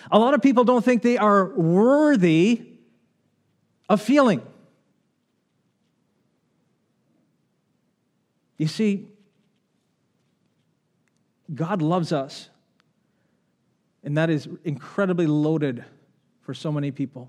A lot of people don't think they are worthy of feeling. You see, God loves us, and that is incredibly loaded for so many people.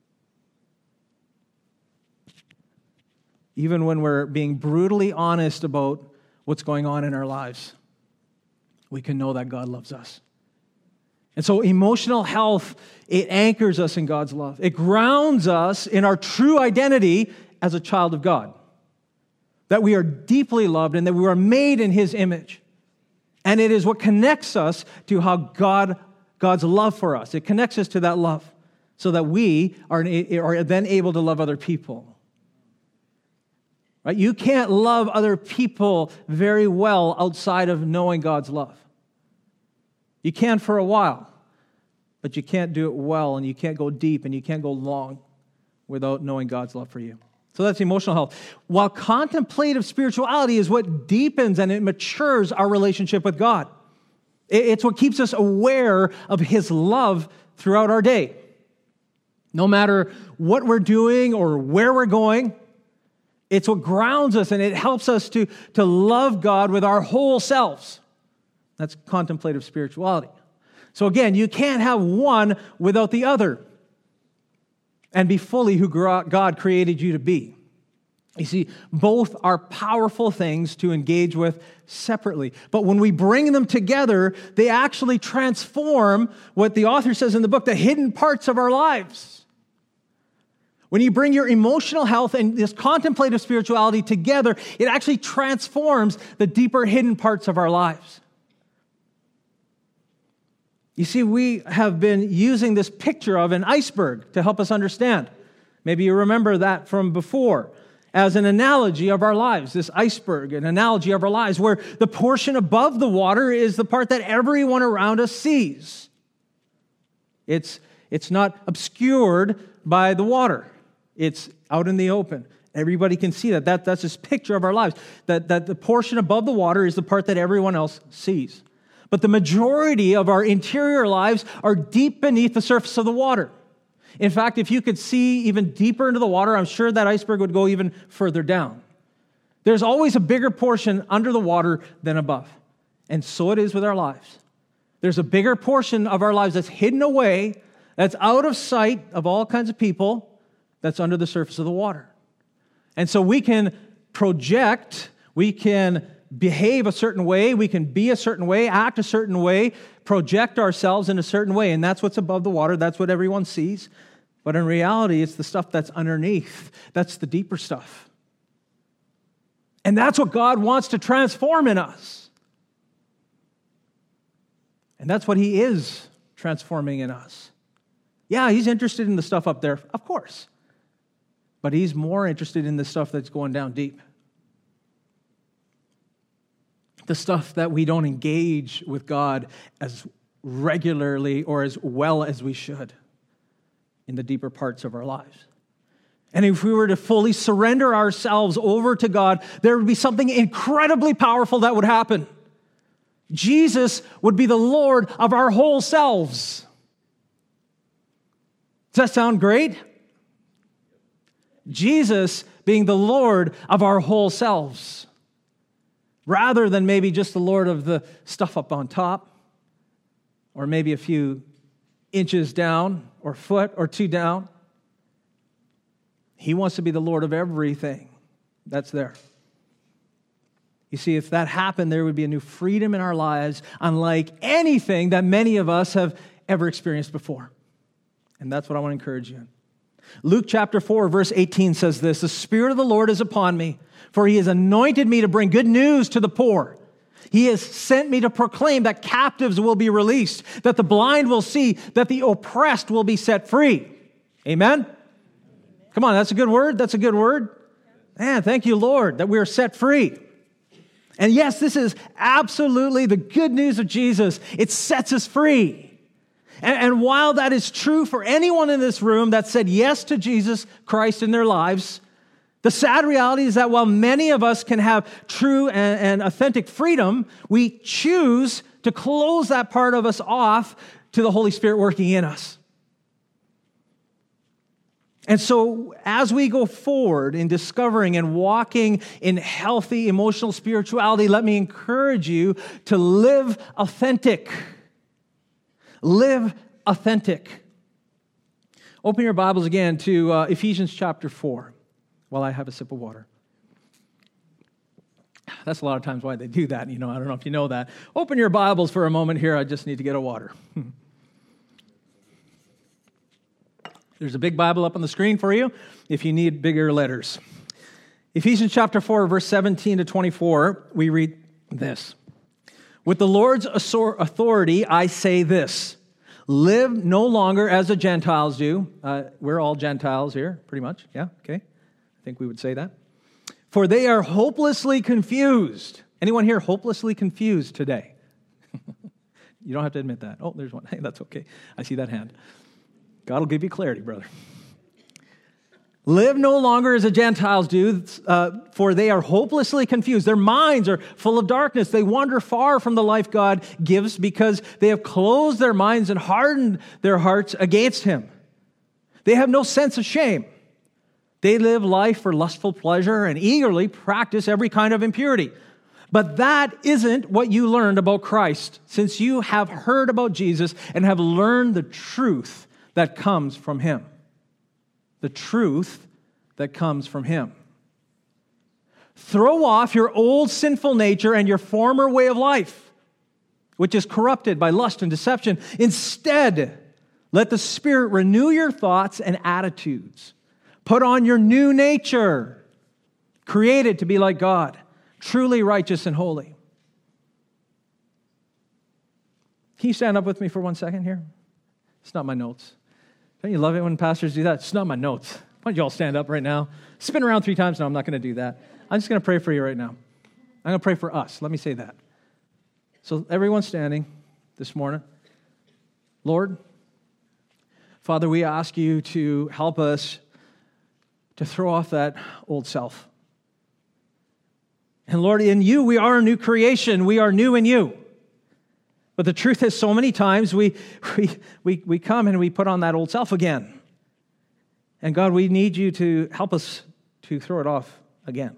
Even when we're being brutally honest about what's going on in our lives, we can know that God loves us. And so emotional health, it anchors us in God's love. It grounds us in our true identity as a child of God. That we are deeply loved and that we are made in His image. And it is what connects us to how God's love for us. It connects us to that love so that we are then able to love other people. Right? You can't love other people very well outside of knowing God's love. You can for a while, but you can't do it well, and you can't go deep, and you can't go long without knowing God's love for you. So that's emotional health. While contemplative spirituality is what deepens and it matures our relationship with God. It's what keeps us aware of His love throughout our day. No matter what we're doing or where we're going, it's what grounds us and it helps us to love God with our whole selves. That's contemplative spirituality. So again, you can't have one without the other and be fully who God created you to be. You see, both are powerful things to engage with separately. But when we bring them together, they actually transform what the author says in the book, the hidden parts of our lives. When you bring your emotional health and this contemplative spirituality together, it actually transforms the deeper hidden parts of our lives. You see, we have been using this picture of an iceberg to help us understand. Maybe you remember that from before as an analogy of our lives, this iceberg, an analogy of our lives, where the portion above the water is the part that everyone around us sees. It's not obscured by the water. It's out in the open. Everybody can see that. That's this picture of our lives, that the portion above the water is the part that everyone else sees. But the majority of our interior lives are deep beneath the surface of the water. In fact, if you could see even deeper into the water, I'm sure that iceberg would go even further down. There's always a bigger portion under the water than above. And so it is with our lives. There's a bigger portion of our lives that's hidden away, that's out of sight of all kinds of people, that's under the surface of the water. And so we can project, we can behave a certain way, we can be a certain way, act a certain way, project ourselves in a certain way, and that's what's above the water, that's what everyone sees. But in reality, it's the stuff that's underneath. That's the deeper stuff. And that's what God wants to transform in us. And that's what He is transforming in us. Yeah, He's interested in the stuff up there, of course. But He's more interested in the stuff that's going down deep. The stuff that we don't engage with God as regularly or as well as we should in the deeper parts of our lives. And if we were to fully surrender ourselves over to God, there would be something incredibly powerful that would happen. Jesus would be the Lord of our whole selves. Does that sound great? Jesus being the Lord of our whole selves. Rather than maybe just the Lord of the stuff up on top, or maybe a few inches down, or foot or two down. He wants to be the Lord of everything that's there. You see, if that happened, there would be a new freedom in our lives, unlike anything that many of us have ever experienced before. And that's what I want to encourage you in. Luke chapter 4, verse 18 says this, "The Spirit of the Lord is upon me, for He has anointed me to bring good news to the poor. He has sent me to proclaim that captives will be released, that the blind will see, that the oppressed will be set free." Amen? Come on, that's a good word. That's a good word. Man, thank you, Lord, that we are set free. And yes, this is absolutely the good news of Jesus. It sets us free. And while that is true for anyone in this room that said yes to Jesus Christ in their lives, the sad reality is that while many of us can have true and authentic freedom, we choose to close that part of us off to the Holy Spirit working in us. And so as we go forward in discovering and walking in healthy emotional spirituality, let me encourage you to live authentic. Live authentic. Open your Bibles again to Ephesians chapter 4 while I have a sip of water. That's a lot of times why they do that. I don't know if you know that. Open your Bibles for a moment here. I just need to get a water. There's a big Bible up on the screen for you if you need bigger letters. Ephesians chapter 4, verse 17 to 24, we read this. With the Lord's authority, I say this. Live no longer as the Gentiles do. We're all Gentiles here, pretty much. Yeah, okay. I think we would say that. For they are hopelessly confused. Anyone here hopelessly confused today? You don't have to admit that. Oh, there's one. Hey, that's okay. I see that hand. God will give you clarity, brother. Live no longer as the Gentiles do, for they are hopelessly confused. Their minds are full of darkness. They wander far from the life God gives because they have closed their minds and hardened their hearts against Him. They have no sense of shame. They live life for lustful pleasure and eagerly practice every kind of impurity. But that isn't what you learned about Christ, since you have heard about Jesus and have learned the truth that comes from Him. The truth that comes from Him. Throw off your old sinful nature and your former way of life, which is corrupted by lust and deception. Instead, let the Spirit renew your thoughts and attitudes. Put on your new nature, created to be like God, truly righteous and holy. Can you stand up with me for 1 second here? It's not my notes. Don't you love it when pastors do that? It's not my notes. Why don't you all stand up right now? Spin around 3 times. No, I'm not going to do that. I'm just going to pray for you right now. I'm going to pray for us. Let me say that. So everyone's standing this morning. Lord, Father, we ask you to help us to throw off that old self. And Lord, in you, we are a new creation. We are new in you. But the truth is, so many times we come and we put on that old self again. And God, we need you to help us to throw it off again,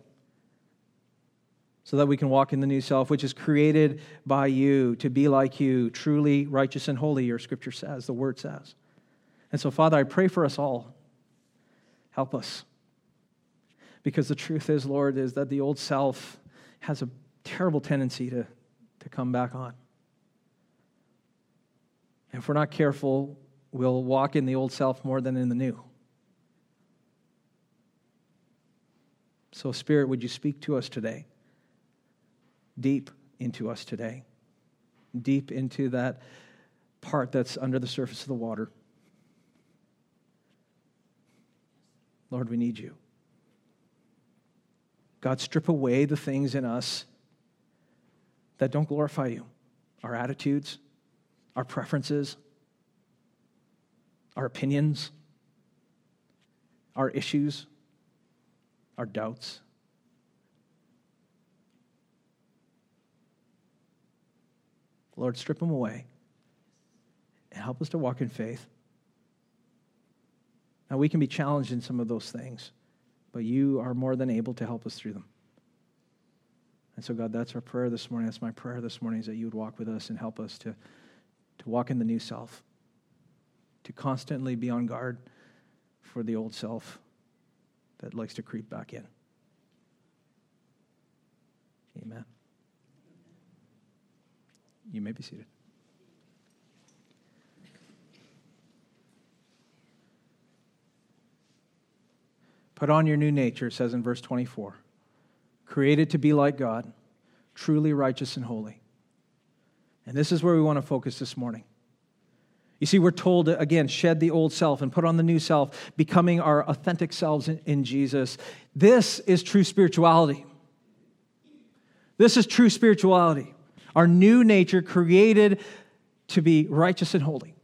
so that we can walk in the new self, which is created by you to be like you, truly righteous and holy, your scripture says, the word says. And so, Father, I pray for us all. Help us. Because the truth is, Lord, is that the old self has a terrible tendency to come back on. And if we're not careful, we'll walk in the old self more than in the new. So, Spirit, would you speak to us today? Deep into us today. Deep into that part that's under the surface of the water. Lord, we need you. God, strip away the things in us that don't glorify you. Our attitudes, our preferences, our opinions, our issues, our doubts. Lord, strip them away and help us to walk in faith. Now, we can be challenged in some of those things, but you are more than able to help us through them. And so, God, that's our prayer this morning. That's my prayer this morning, is that you would walk with us and help us to walk in the new self, to constantly be on guard for the old self that likes to creep back in. Amen. You may be seated. Put on your new nature, it says in verse 24. Created to be like God, truly righteous and holy. And this is where we want to focus this morning. You see, we're told to, again, shed the old self and put on the new self, becoming our authentic selves in Jesus. This is true spirituality. This is true spirituality. Our new nature created to be righteous and holy.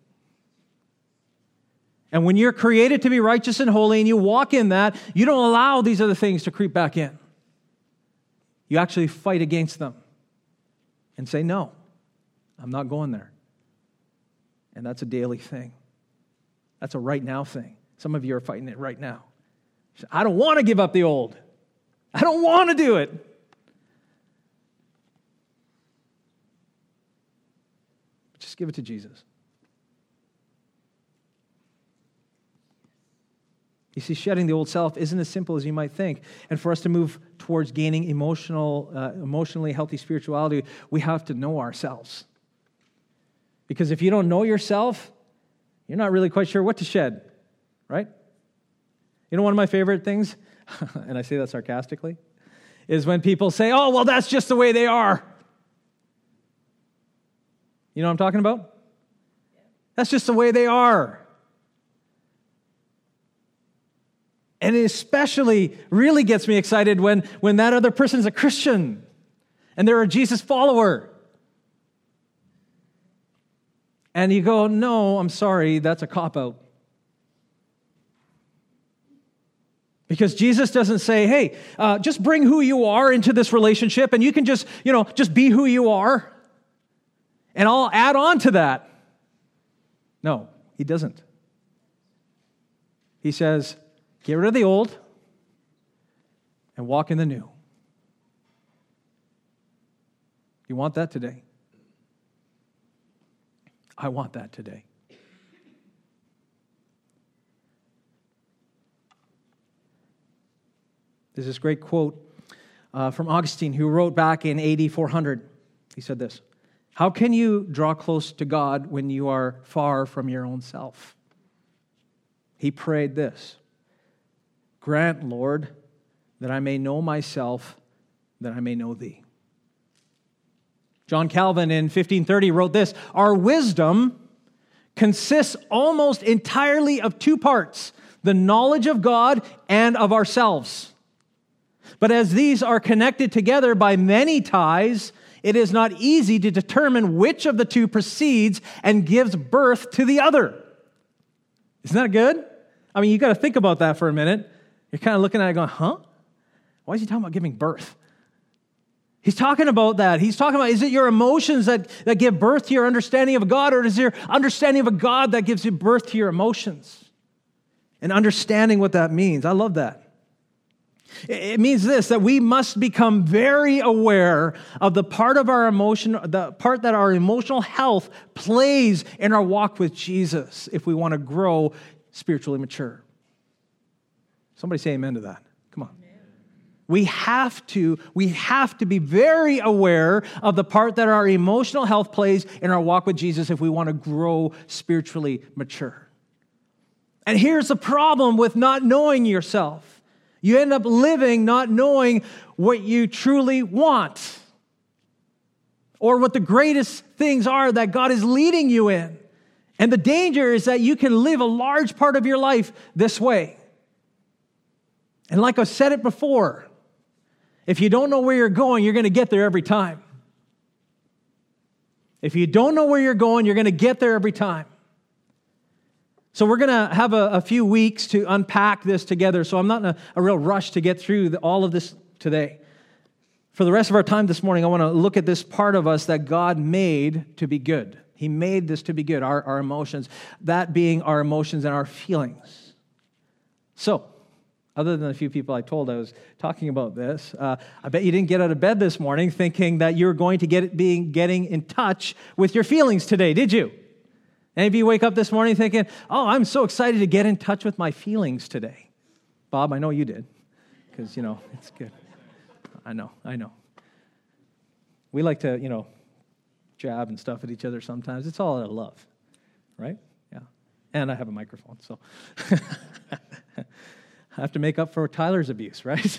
And when you're created to be righteous and holy and you walk in that, you don't allow these other things to creep back in. You actually fight against them and say, no, I'm not going there. And that's a daily thing. That's a right now thing. Some of you are fighting it right now. I don't want to give up the old. I don't want to do it. Just give it to Jesus. You see, shedding the old self isn't as simple as you might think. And for us to move towards gaining emotionally healthy spirituality, we have to know ourselves. Because if you don't know yourself, you're not really quite sure what to shed, right? You know, one of my favorite things, and I say that sarcastically, is when people say, oh, well, that's just the way they are. You know what I'm talking about? That's just the way they are. And it especially really gets me excited when that other person is a Christian and they're a Jesus follower. And you go, no, I'm sorry, that's a cop-out. Because Jesus doesn't say, hey, just bring who you are into this relationship and you can just be who you are and I'll add on to that. No, he doesn't. He says, get rid of the old and walk in the new. You want that today? I want that today. There's this great quote from Augustine, who wrote back in AD 400. He said this: how can you draw close to God when you are far from your own self? He prayed this: grant, Lord, that I may know myself, that I may know thee. John Calvin in 1530 wrote this: our wisdom consists almost entirely of two parts, the knowledge of God and of ourselves. But as these are connected together by many ties, it is not easy to determine which of the two proceeds and gives birth to the other. Isn't that good? I mean, you got to think about that for a minute. You're kind of looking at it going, huh? Why is he talking about giving birth? He's talking about that. He's talking about, is it your emotions that give birth to your understanding of God, or is it your understanding of a God that gives you birth to your emotions? And understanding what that means. I love that. It means this, that we must become very aware of the part of our emotion, the part that our emotional health plays in our walk with Jesus if we want to grow spiritually mature. Somebody say amen to that. Come on. We have to be very aware of the part that our emotional health plays in our walk with Jesus if we want to grow spiritually mature. And here's the problem with not knowing yourself. You end up living not knowing what you truly want or what the greatest things are that God is leading you in. And the danger is that you can live a large part of your life this way. And like I said it before, if you don't know where you're going, you're going to get there every time. If you don't know where you're going, you're going to get there every time. So we're going to have a few weeks to unpack this together, so I'm not in a real rush to get through all of this today. For the rest of our time this morning, I want to look at this part of us that God made to be good. He made this to be good, our emotions, that being our emotions and our feelings. So, other than a few people I told I was talking about this, I bet you didn't get out of bed this morning thinking that you're going to getting in touch with your feelings today, did you? Any of you wake up this morning thinking, oh, I'm so excited to get in touch with my feelings today? Bob, I know you did, because, it's good. I know. We like to, jab and stuff at each other sometimes. It's all out of love, right? Yeah. And I have a microphone, so I have to make up for Tyler's abuse, right?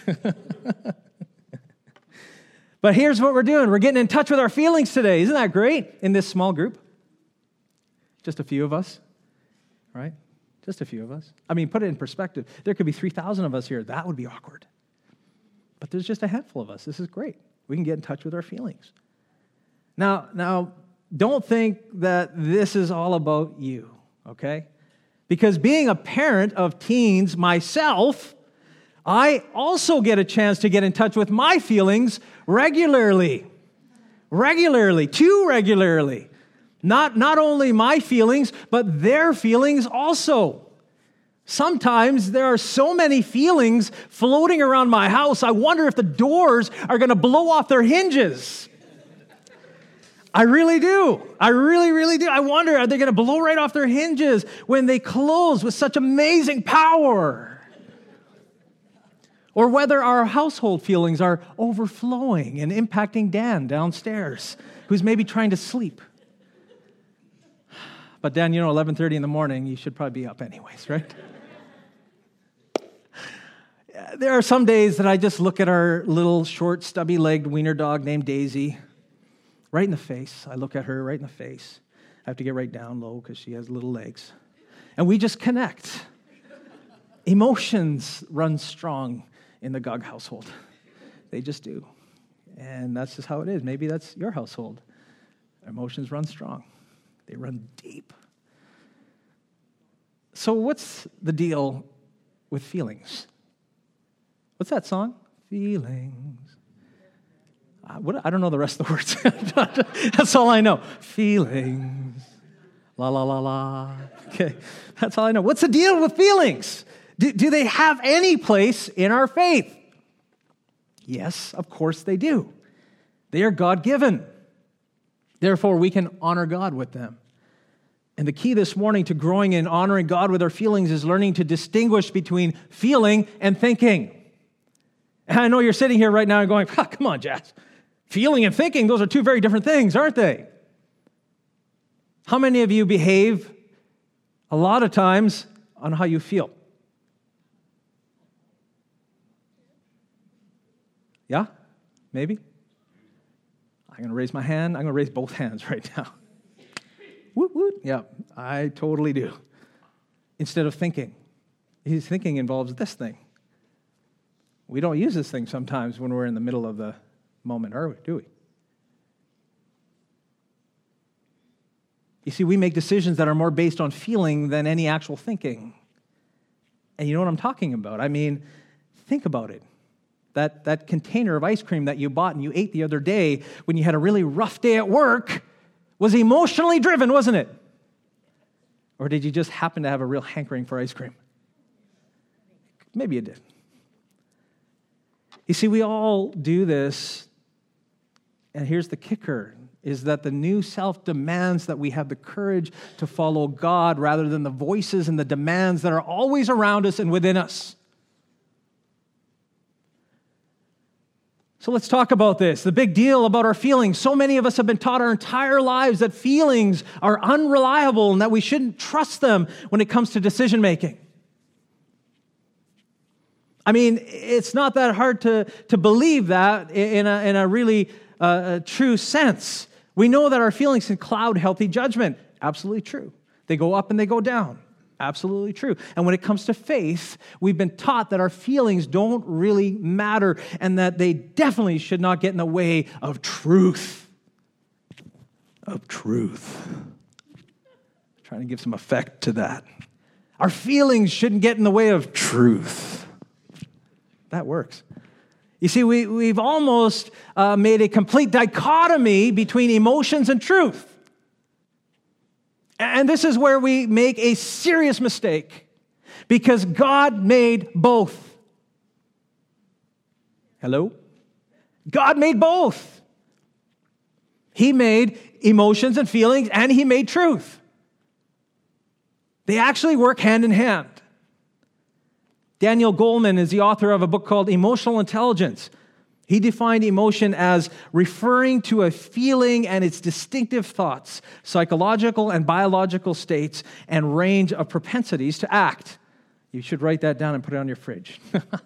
But here's what we're doing. We're getting in touch with our feelings today. Isn't that great? In this small group. Just a few of us, right? Just a few of us. I mean, put it in perspective. There could be 3,000 of us here. That would be awkward. But there's just a handful of us. This is great. We can get in touch with our feelings. Now, don't think that this is all about you, okay? Because being a parent of teens myself, I also get a chance to get in touch with my feelings regularly. Too regularly. Not only my feelings, but their feelings also. Sometimes there are so many feelings floating around my house, I wonder if the doors are going to blow off their hinges. I really do. I really do. I wonder, are they going to blow right off their hinges when they close with such amazing power? Or whether our household feelings are overflowing and impacting Dan downstairs, who's maybe trying to sleep. But Dan, 11:30 in the morning, you should probably be up anyways, right? There are some days that I just look at our little short, stubby-legged wiener dog named Daisy right in the face. I look at her right in the face. I have to get right down low because she has little legs. And we just connect. Emotions run strong in the Gog household. They just do. And that's just how it is. Maybe that's your household. Emotions run strong. They run deep. So what's the deal with feelings? What's that song? Feelings. I don't know the rest of the words. That's all I know. Feelings. La, la, la, la. Okay, that's all I know. What's the deal with feelings? Do they have any place in our faith? Yes, of course they do. They are God-given. Therefore, we can honor God with them. And the key this morning to growing in honoring God with our feelings is learning to distinguish between feeling and thinking. And I know you're sitting here right now and going, come on, Jess. Feeling and thinking, those are two very different things, aren't they? How many of you behave a lot of times on how you feel? Yeah? Maybe? I'm going to raise my hand. I'm going to raise both hands right now. Woot, woot. Yeah, I totally do. Instead of thinking. His thinking involves this thing. We don't use this thing sometimes when we're in the middle of the moment, do we? You see, we make decisions that are more based on feeling than any actual thinking. And you know what I'm talking about? I mean, think about it. That container of ice cream that you bought and you ate the other day when you had a really rough day at work was emotionally driven, wasn't it? Or did you just happen to have a real hankering for ice cream? Maybe you did. You see, we all do this, and here's the kicker, is that the new self demands that we have the courage to follow God rather than the voices and the demands that are always around us and within us. So let's talk about this, the big deal about our feelings. So many of us have been taught our entire lives that feelings are unreliable and that we shouldn't trust them when it comes to decision making. I mean, it's not that hard to believe that in a really true sense. We know that our feelings can cloud healthy judgment. Absolutely true. They go up and they go down. Absolutely true. And when it comes to faith, we've been taught that our feelings don't really matter and that they definitely should not get in the way of truth. Of truth. Trying to give some effect to that. Our feelings shouldn't get in the way of truth. That works. You see, we've almost made a complete dichotomy between emotions and truth. And this is where we make a serious mistake because God made both. Hello? God made both. He made emotions and feelings and He made truth. They actually work hand in hand. Daniel Goleman is the author of a book called Emotional Intelligence. He defined emotion as referring to a feeling and its distinctive thoughts, psychological and biological states, and range of propensities to act. You should write that down and put it on your fridge.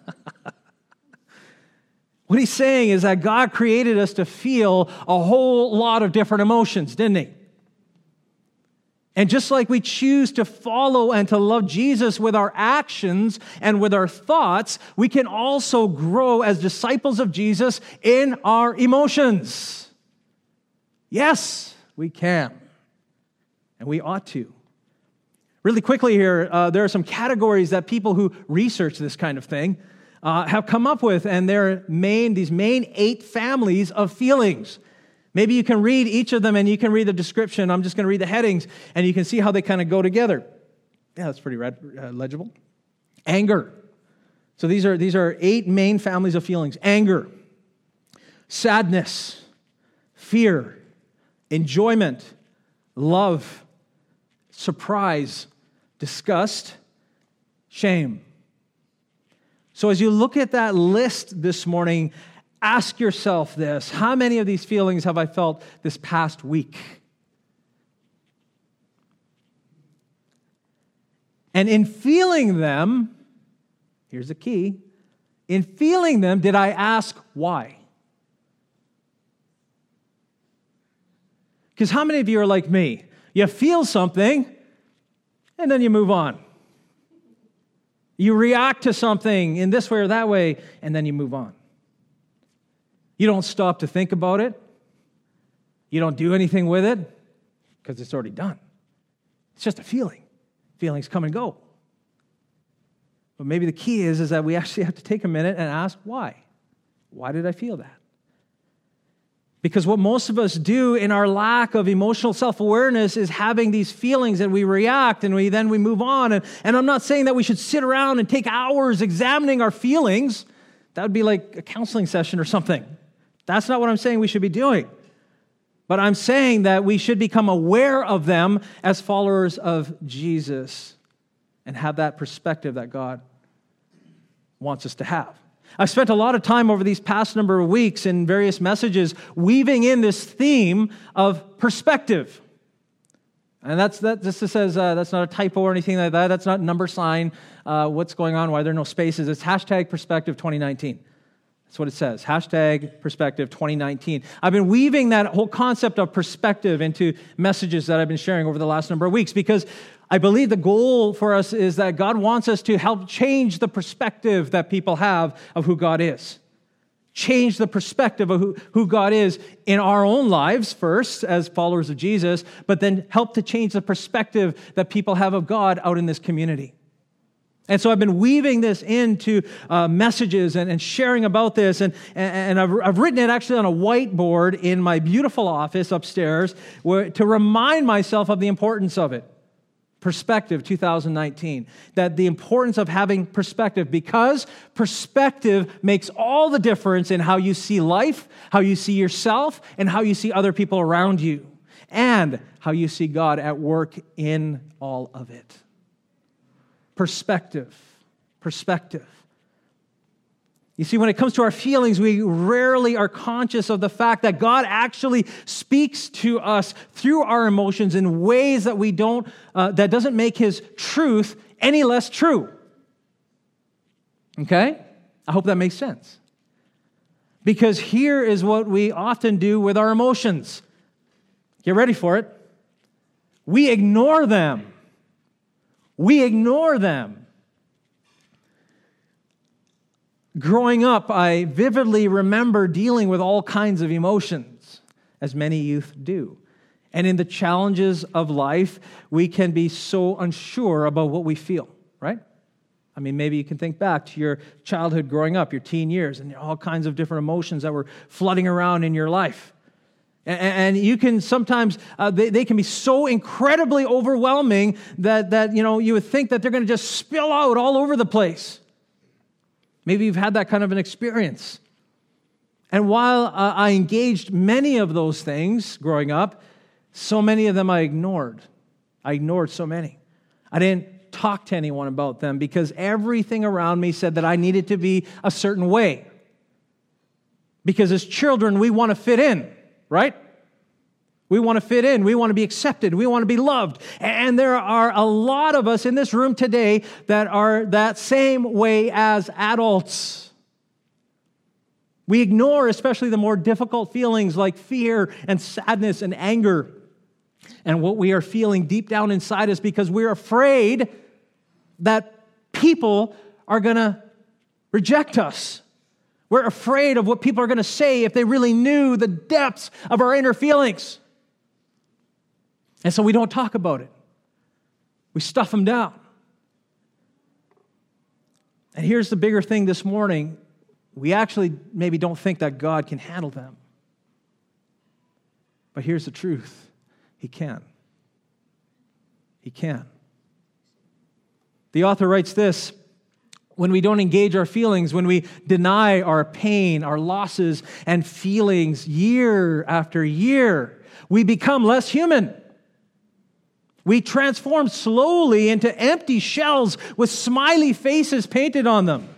What he's saying is that God created us to feel a whole lot of different emotions, didn't He? And just like we choose to follow and to love Jesus with our actions and with our thoughts, we can also grow as disciples of Jesus in our emotions. Yes, we can. And we ought to. Really quickly here, there are some categories that people who research this kind of thing have come up with, and these main 8 families of feelings. Maybe you can read each of them and you can read the description. I'm just going to read the headings and you can see how they kind of go together. Yeah, that's pretty legible. Anger. So these are 8 main families of feelings. Anger, sadness, fear, enjoyment, love, surprise, disgust, shame. So as you look at that list this morning, ask yourself this: how many of these feelings have I felt this past week? And in feeling them, here's the key, in feeling them, did I ask why? Because how many of you are like me? You feel something, and then you move on. You react to something in this way or that way, and then you move on. You don't stop to think about it. You don't do anything with it, because it's already done. It's just a feeling. Feelings come and go. But maybe the key is that we actually have to take a minute and ask why. Why did I feel that? Because what most of us do in our lack of emotional self-awareness is having these feelings and we react and we move on. And I'm not saying that we should sit around and take hours examining our feelings. That would be like a counseling session or something. That's not what I'm saying we should be doing. But I'm saying that we should become aware of them as followers of Jesus and have that perspective that God wants us to have. I've spent a lot of time over these past number of weeks in various messages weaving in this theme of perspective. And this says that's not a typo or anything like that. That's not number sign. What's going on? Why there are no spaces? It's #Perspective 2019. That's what it says. #Perspective 2019. I've been weaving that whole concept of perspective into messages that I've been sharing over the last number of weeks because I believe the goal for us is that God wants us to help change the perspective that people have of who God is. Change the perspective of who God is in our own lives first as followers of Jesus, but then help to change the perspective that people have of God out in this community. And so I've been weaving this into messages and sharing about this. And I've written it actually on a whiteboard in my beautiful office upstairs to remind myself of the importance of it. Perspective 2019. That the importance of having perspective, because perspective makes all the difference in how you see life, how you see yourself, and how you see other people around you, and how you see God at work in all of it. Perspective. You see, when it comes to our feelings, we rarely are conscious of the fact that God actually speaks to us through our emotions in ways that that doesn't make His truth any less true. Okay? I hope that makes sense. Because here is what we often do with our emotions. Get ready for it. We ignore them. Growing up, I vividly remember dealing with all kinds of emotions, as many youth do. And in the challenges of life, we can be so unsure about what we feel, right? I mean, maybe you can think back to your childhood growing up, your teen years, and all kinds of different emotions that were flooding around in your life. And you can sometimes, they can be so incredibly overwhelming that you would think that they're going to just spill out all over the place. Maybe you've had that kind of an experience. And while I engaged many of those things growing up, so many of them I ignored. I ignored so many. I didn't talk to anyone about them because everything around me said that I needed to be a certain way. Because as children, we want to fit in, right? We want to fit in. We want to be accepted. We want to be loved. And there are a lot of us in this room today that are that same way as adults. We ignore especially the more difficult feelings like fear and sadness and anger. And what we are feeling deep down inside us because we're afraid that people are going to reject us. We're afraid of what people are going to say if they really knew the depths of our inner feelings. And so we don't talk about it. We stuff them down. And here's the bigger thing this morning. We actually maybe don't think that God can handle them. But here's the truth. He can. He can. The author writes this: when we don't engage our feelings, when we deny our pain, our losses, and feelings year after year, we become less human. We transform slowly into empty shells with smiley faces painted on them.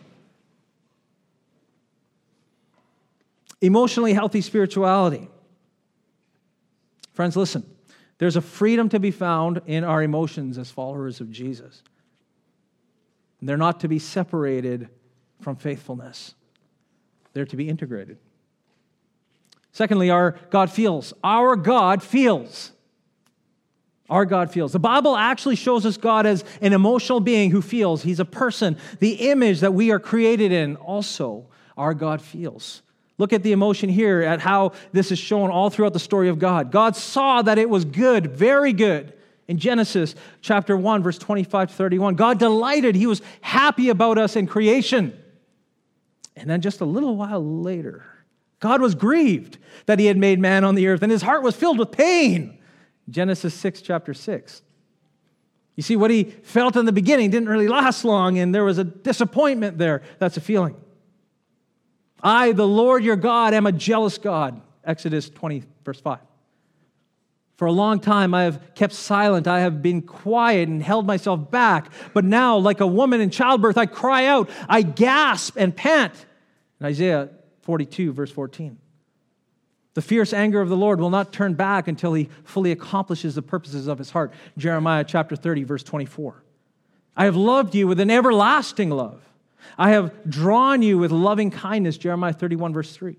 Emotionally healthy spirituality. Friends, listen. There's a freedom to be found in our emotions as followers of Jesus. They're not to be separated from faithfulness. They're to be integrated. Secondly, our God feels. Our God feels. Our God feels. The Bible actually shows us God as an emotional being who feels. He's a person. The image that we are created in also, our God feels. Look at the emotion here, at how this is shown all throughout the story of God. God saw that it was good, very good. In Genesis chapter 1, verse 25 to 31, God delighted. He was happy about us in creation. And then just a little while later, God was grieved that he had made man on the earth, and his heart was filled with pain. Genesis 6, chapter 6. You see, what he felt in the beginning didn't really last long, and there was a disappointment there. That's a feeling. I, the Lord your God, am a jealous God. Exodus 20, verse 5. For a long time I have kept silent. I have been quiet and held myself back. But now, like a woman in childbirth, I cry out. I gasp and pant. In Isaiah 42, verse 14. The fierce anger of the Lord will not turn back until he fully accomplishes the purposes of his heart. Jeremiah chapter 30, verse 24. I have loved you with an everlasting love. I have drawn you with loving kindness. Jeremiah 31, verse 3.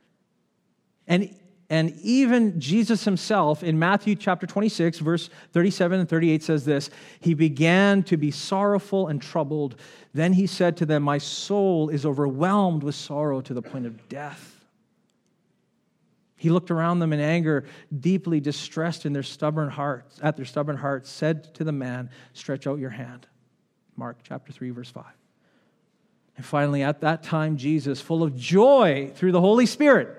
And even Jesus himself in Matthew chapter 26, verse 37 and 38 says this: he began to be sorrowful and troubled. Then he said to them, my soul is overwhelmed with sorrow to the point of death. He looked around them in anger, deeply distressed in their stubborn hearts, said to the man, stretch out your hand. Mark chapter 3, verse 5. And finally, at that time, Jesus, full of joy through the Holy Spirit,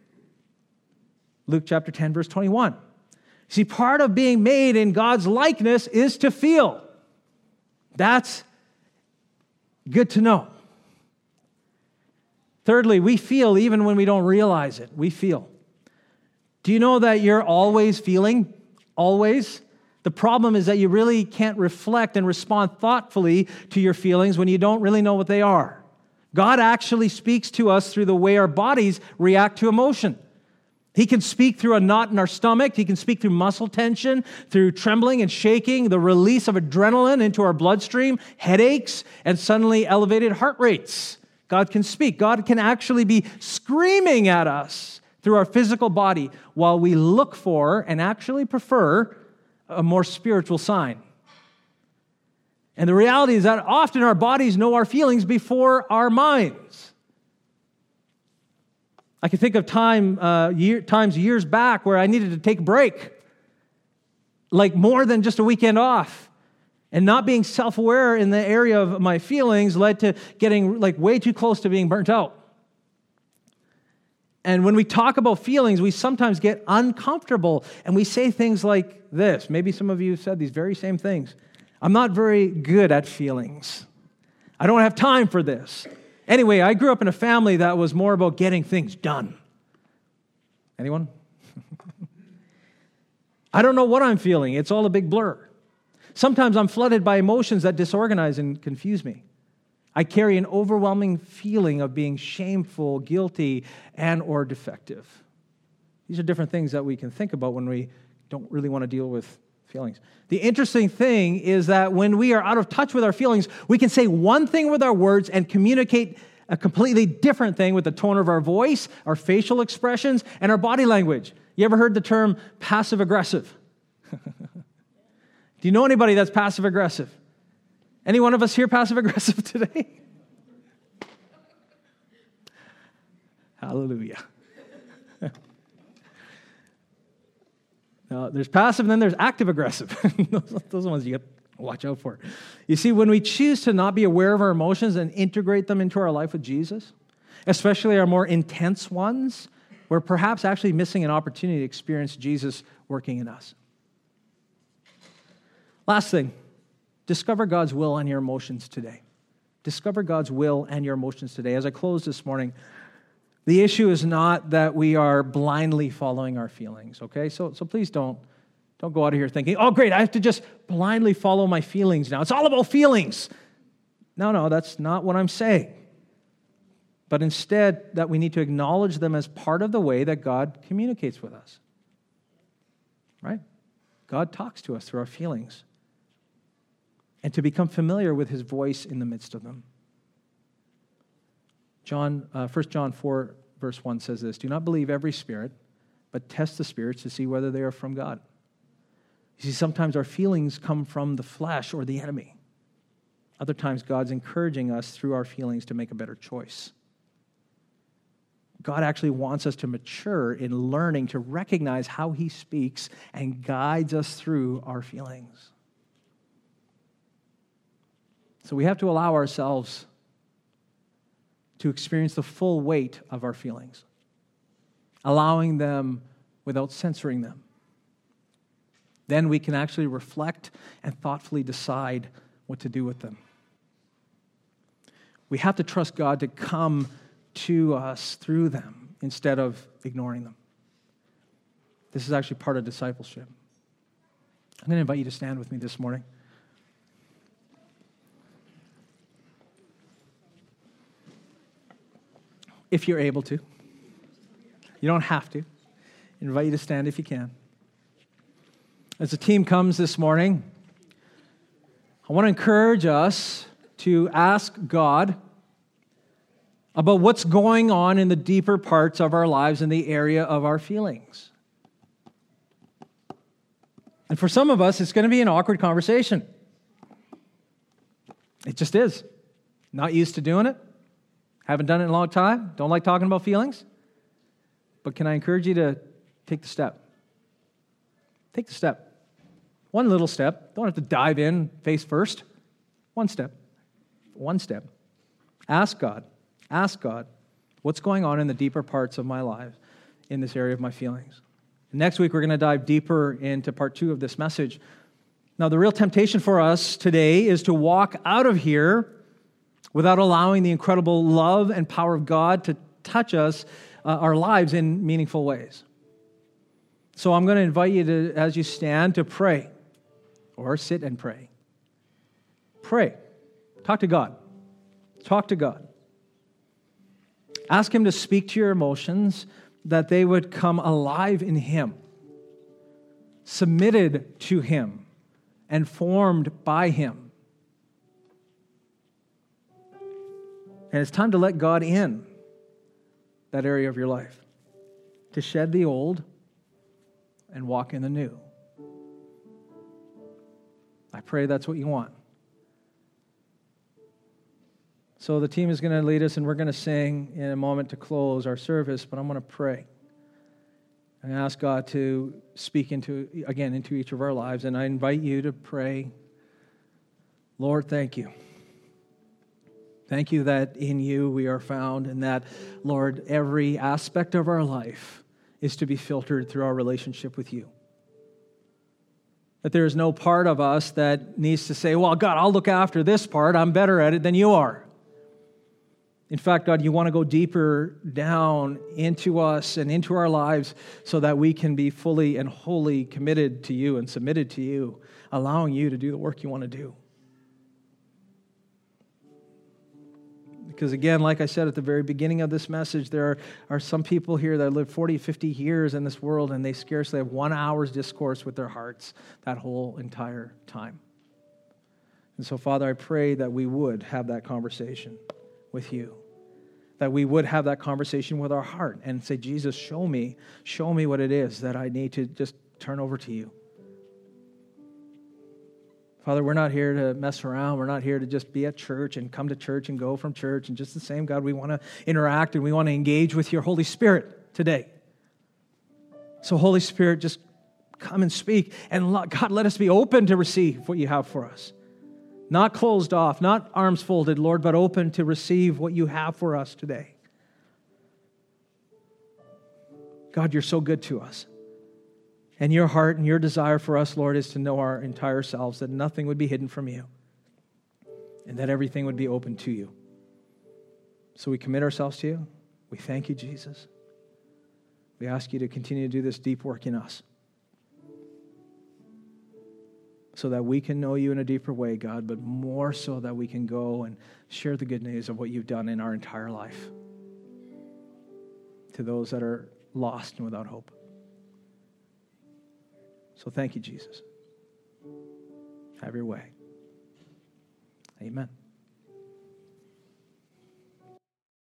Luke chapter 10, verse 21. See, part of being made in God's likeness is to feel. That's good to know. Thirdly, we feel even when we don't realize it. We feel. Do you know that you're always feeling? Always? The problem is that you really can't reflect and respond thoughtfully to your feelings when you don't really know what they are. God actually speaks to us through the way our bodies react to emotion. He can speak through a knot in our stomach. He can speak through muscle tension, through trembling and shaking, the release of adrenaline into our bloodstream, headaches, and suddenly elevated heart rates. God can speak. God can actually be screaming at us through our physical body while we look for and actually prefer a more spiritual sign. And the reality is that often our bodies know our feelings before our minds. I can think of times years back where I needed to take a break, like more than just a weekend off. And not being self-aware in the area of my feelings led to getting like way too close to being burnt out. And when we talk about feelings, we sometimes get uncomfortable and we say things like this. Maybe some of you have said these very same things. I'm not very good at feelings. I don't have time for this. Anyway, I grew up in a family that was more about getting things done. Anyone? I don't know what I'm feeling. It's all a big blur. Sometimes I'm flooded by emotions that disorganize and confuse me. I carry an overwhelming feeling of being shameful, guilty, and or defective. These are different things that we can think about when we don't really want to deal with feelings. The interesting thing is that when we are out of touch with our feelings, we can say one thing with our words and communicate a completely different thing with the tone of our voice, our facial expressions, and our body language. You ever heard the term passive-aggressive? Do you know anybody that's passive-aggressive? Any one of us here passive-aggressive today? Hallelujah. Now, there's passive and then there's active-aggressive. Those are the ones you got to watch out for. You see, when we choose to not be aware of our emotions and integrate them into our life with Jesus, especially our more intense ones, we're perhaps actually missing an opportunity to experience Jesus working in us. Last thing, discover God's will and your emotions today. Discover God's will and your emotions today. As I close this morning, the issue is not that we are blindly following our feelings, okay? So please don't go out of here thinking, oh, great, I have to just blindly follow my feelings now. It's all about feelings. No, that's not what I'm saying. But instead, that we need to acknowledge them as part of the way that God communicates with us, right? God talks to us through our feelings. And to become familiar with his voice in the midst of them. 1 John 4, verse 1 says this, do not believe every spirit, but test the spirits to see whether they are from God. You see, sometimes our feelings come from the flesh or the enemy. Other times, God's encouraging us through our feelings to make a better choice. God actually wants us to mature in learning to recognize how he speaks and guides us through our feelings. So we have to allow ourselves to experience the full weight of our feelings, allowing them without censoring them. Then we can actually reflect and thoughtfully decide what to do with them. We have to trust God to come to us through them instead of ignoring them. This is actually part of discipleship. I'm going to invite you to stand with me this morning. If you're able to. You don't have to. I invite you to stand if you can. As the team comes this morning, I want to encourage us to ask God about what's going on in the deeper parts of our lives in the area of our feelings. And for some of us, it's going to be an awkward conversation. It just is. Not used to doing it. Haven't done it in a long time. Don't like talking about feelings. But can I encourage you to take the step? Take the step. One little step. Don't have to dive in face first. One step. One step. Ask God. Ask God, what's going on in the deeper parts of my life in this area of my feelings? Next week, we're going to dive deeper into part 2 of this message. Now, the real temptation for us today is to walk out of here without allowing the incredible love and power of God to touch us, our lives in meaningful ways. So I'm going to invite you to, as you stand, to pray or sit and pray. Pray. Talk to God. Talk to God. Ask him to speak to your emotions, that they would come alive in him, submitted to him, and formed by him. And it's time to let God in that area of your life, to shed the old and walk in the new. I pray that's what you want. So the team is going to lead us, and we're going to sing in a moment to close our service, but I'm going to pray and ask God to speak into each of our lives. And I invite you to pray, Lord, thank you. Thank you that in you we are found, and that, Lord, every aspect of our life is to be filtered through our relationship with you. That there is no part of us that needs to say, well, God, I'll look after this part. I'm better at it than you are. In fact, God, you want to go deeper down into us and into our lives so that we can be fully and wholly committed to you and submitted to you, allowing you to do the work you want to do. Because again, like I said at the very beginning of this message, there are some people here that live 40, 50 years in this world, and they scarcely have 1 hour's discourse with their hearts that whole entire time. And so, Father, I pray that we would have that conversation with you, that we would have that conversation with our heart and say, Jesus, show me what it is that I need to just turn over to you. Father, we're not here to mess around. We're not here to just be at church and come to church and go from church and just the same. God, we want to interact and we want to engage with your Holy Spirit today. So Holy Spirit, just come and speak. And God, let us be open to receive what you have for us. Not closed off, not arms folded, Lord, but open to receive what you have for us today. God, you're so good to us. And your heart and your desire for us, Lord, is to know our entire selves, that nothing would be hidden from you, and that everything would be open to you. So we commit ourselves to you. We thank you, Jesus. We ask you to continue to do this deep work in us so that we can know you in a deeper way, God, but more so that we can go and share the good news of what you've done in our entire life to those that are lost and without hope. So thank you, Jesus. Have your way. Amen.